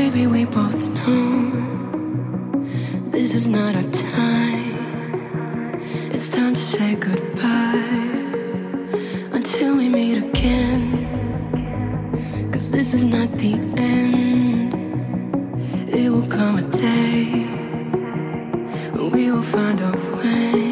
baby, we both know this is not our time. It's time to say goodbye until we meet again. 'Cause this is not the end. It will come a day when we will find a way.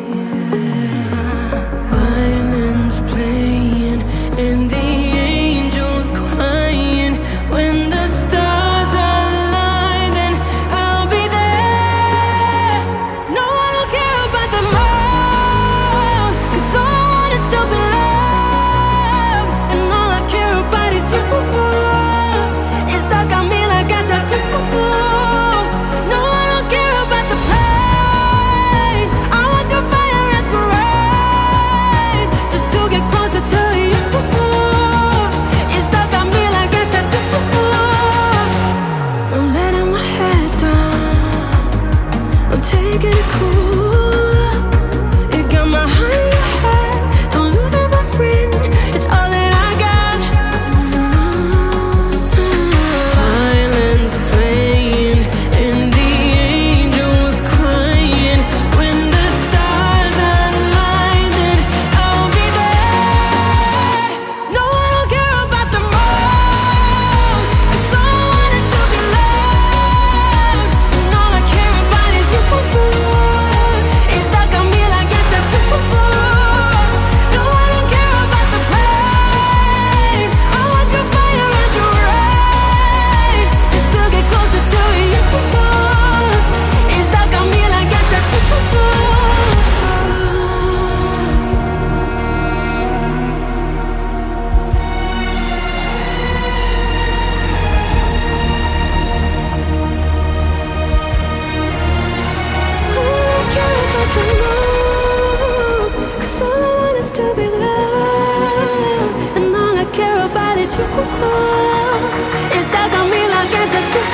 Violins playing and the angels crying. When the stars align, then I'll be there. No, I don't care about the moon, 'cause all I want is to be loved. And all I care about is you. It's stuck on me like a tattoo. No, I don't care about the pain. I want through fire and through rain, just to get closer to you. It's stuck on me like a tattoo. I'm letting my head down, I'm taking it cool. It got my heart in your head, don't lose it, my friend. It's all that I got. Violins playing and the angels crying. When the stars align, then I'll be there. No, I don't care about the moon, 'cause all I want is to be loved. And all I care about is you. It's stuck on me like a tattoo. No, I don't care about the pain. I want your fire and your rain, just to get closer to you. It's stuck on me like a tattoo. Cause all I want is to be loved, and all I care about is you. It's stuck on me like a tattoo.